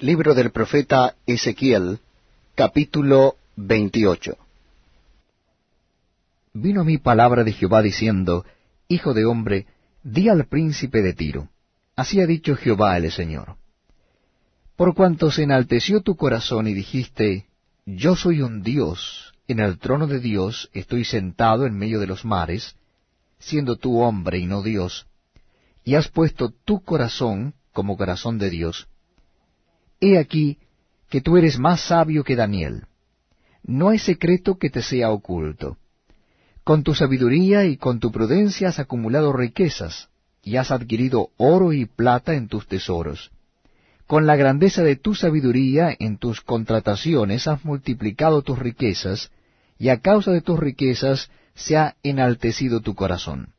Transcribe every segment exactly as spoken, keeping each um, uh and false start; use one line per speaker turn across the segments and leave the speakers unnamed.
Libro del profeta Ezequiel, capítulo veintiocho.
Vino a mí palabra de Jehová diciendo, Hijo de hombre, di al príncipe de Tiro, así ha dicho Jehová el Señor. Por cuanto se enalteció tu corazón y dijiste, Yo soy un Dios, en el trono de Dios estoy sentado en medio de los mares, siendo tú hombre y no Dios, y has puesto tu corazón como corazón de Dios, he aquí que tú eres más sabio que Daniel. No hay secreto que te sea oculto. Con tu sabiduría y con tu prudencia has acumulado riquezas, y has adquirido oro y plata en tus tesoros. Con la grandeza de tu sabiduría en tus contrataciones has multiplicado tus riquezas, y a causa de tus riquezas se ha enaltecido tu corazón.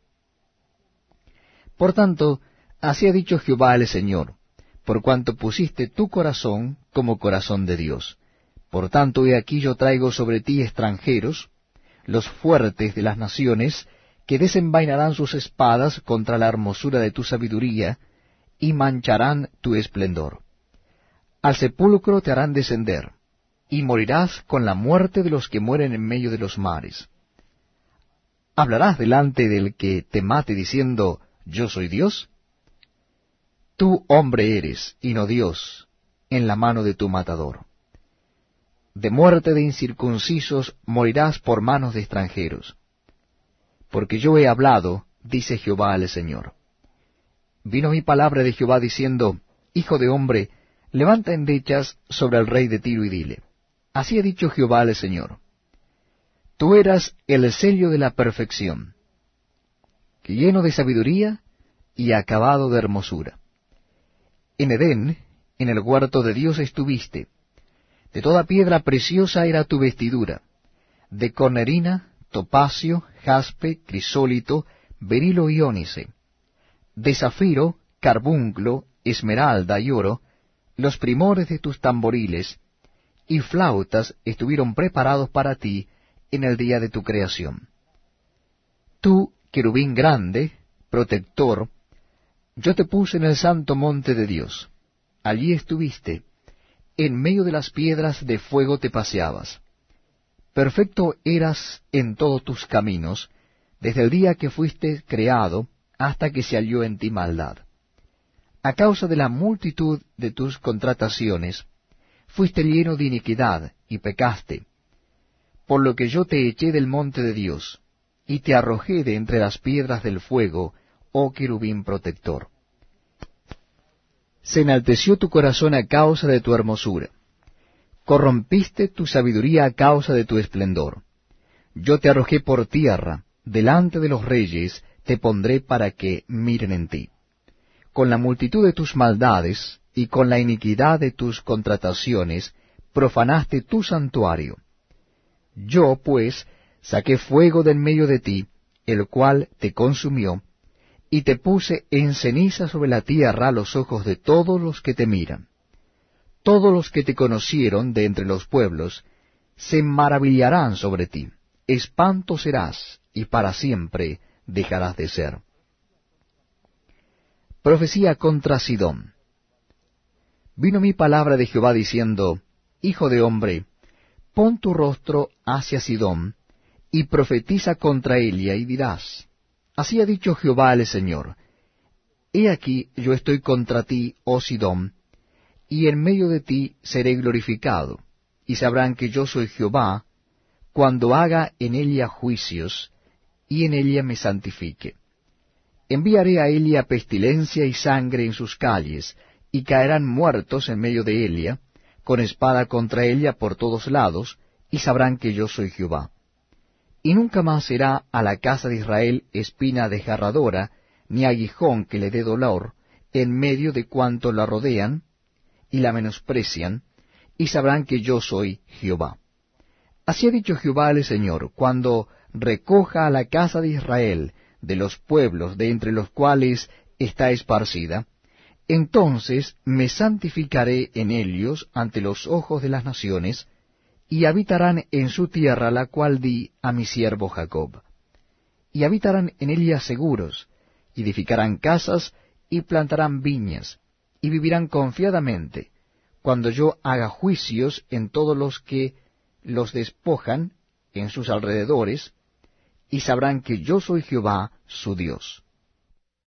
Por tanto, así ha dicho Jehová el Señor, por cuanto pusiste tu corazón como corazón de Dios. Por tanto, he aquí yo traigo sobre ti extranjeros, los fuertes de las naciones, que desenvainarán sus espadas contra la hermosura de tu sabiduría, y mancharán tu esplendor. Al sepulcro te harán descender, y morirás con la muerte de los que mueren en medio de los mares. ¿Hablarás delante del que te mate diciendo, Yo soy Dios? Tú hombre eres, y no Dios, en la mano de tu matador. De muerte de incircuncisos morirás por manos de extranjeros. Porque yo he hablado, dice Jehová el Señor. Vino mi palabra de Jehová diciendo, Hijo de hombre, levanta endechas sobre el rey de Tiro y dile, así ha dicho Jehová el Señor. Tú eras el sello de la perfección, que lleno de sabiduría y acabado de hermosura. En Edén, en el huerto de Dios estuviste. De toda piedra preciosa era tu vestidura, de cornerina, topacio, jaspe, crisólito, berilo y ónice, de zafiro, carbunclo, esmeralda y oro, los primores de tus tamboriles y flautas estuvieron preparados para ti en el día de tu creación. Tú, querubín grande, protector, yo te puse en el santo monte de Dios. Allí estuviste, en medio de las piedras de fuego te paseabas. Perfecto eras en todos tus caminos, desde el día que fuiste creado hasta que se halló en ti maldad. A causa de la multitud de tus contrataciones, fuiste lleno de iniquidad y pecaste, por lo que yo te eché del monte de Dios, y te arrojé de entre las piedras del fuego, oh querubín protector. Se enalteció tu corazón a causa de tu hermosura. Corrompiste tu sabiduría a causa de tu esplendor. Yo te arrojé por tierra, delante de los reyes te pondré para que miren en ti. Con la multitud de tus maldades y con la iniquidad de tus contrataciones profanaste tu santuario. Yo, pues, saqué fuego de en medio de ti, el cual te consumió, y te puse en ceniza sobre la tierra a los ojos de todos los que te miran. Todos los que te conocieron de entre los pueblos se maravillarán sobre ti. Espanto serás, y para siempre dejarás de ser. Profecía contra Sidón. Vino mi palabra de Jehová diciendo, Hijo de hombre, pon tu rostro hacia Sidón, y profetiza contra Elia, y dirás, Así ha dicho Jehová el Señor, He aquí yo estoy contra ti, oh Sidón, y en medio de ti seré glorificado, y sabrán que yo soy Jehová, cuando haga en ella juicios, y en ella me santifique. Enviaré a Elia pestilencia y sangre en sus calles, y caerán muertos en medio de Elia, con espada contra ella por todos lados, y sabrán que yo soy Jehová. Y nunca más será a la casa de Israel espina desgarradora, ni aguijón que le dé dolor, en medio de cuanto la rodean, y la menosprecian, y sabrán que yo soy Jehová. Así ha dicho Jehová el Señor, cuando recoja a la casa de Israel de los pueblos de entre los cuales está esparcida, entonces me santificaré en ellos ante los ojos de las naciones, y habitarán en su tierra la cual di a mi siervo Jacob. Y habitarán en ella seguros, edificarán casas y plantarán viñas, y vivirán confiadamente, cuando yo haga juicios en todos los que los despojan en sus alrededores, y sabrán que yo soy Jehová su Dios.